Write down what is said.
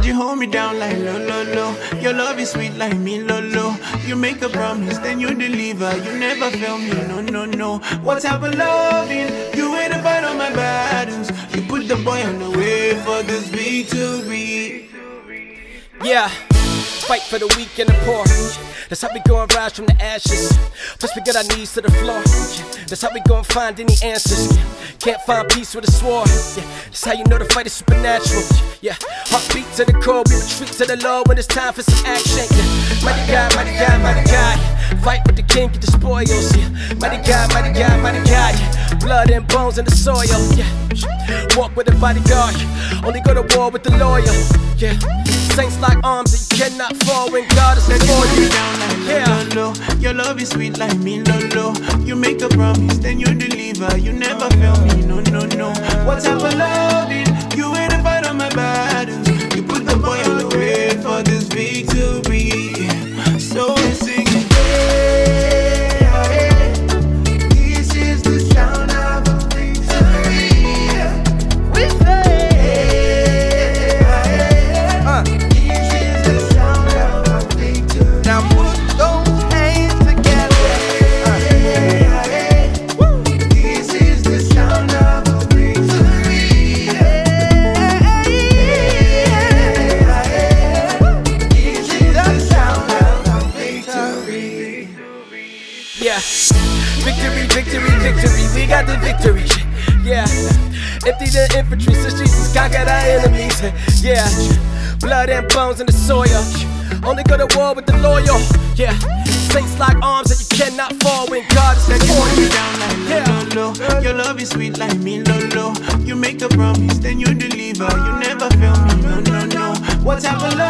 you hold me down like lo lo lo. Your love is sweet like me lo lo. You make a promise, then you deliver. You never fail me, no no no. What type of loving? You ain't to fight on my battles. You put the boy on the way for this victory. Yeah, fight for the weak and the poor. That's how we gon' rise from the ashes. Plus we get our knees to the floor. That's how we gon' find any answers. Can't find peace with a sword. That's how you know the fight is supernatural. Heartbeat to the core, we retreat to the Lord when it's time for some action. Mighty God, mighty God, mighty God. Fight with the king, get the spoils. Mighty God, mighty God, mighty God. Blood and bones in the soil. Walk with a bodyguard. Only go to war with the loyal. Saints like arms that you cannot fall when God is before you. Your love is sweet like me, lo lo. You make a promise, then you deliver. You never fail me, no no no. What type of loving? You ain't to fight on my battles. You put the boy on the way for this victory. So we sing it. This is the sound of a victory. We say. Victory, victory, victory, we got the victory. Empty the infantry since Jesus conquered our enemies. Blood and bones in the soil. Only go to war with the loyal. Saints like arms that you cannot fall when God is before you. Your love is sweet like me, lo lo. You make a promise, then you deliver. You never fail me, no no no. What type of love?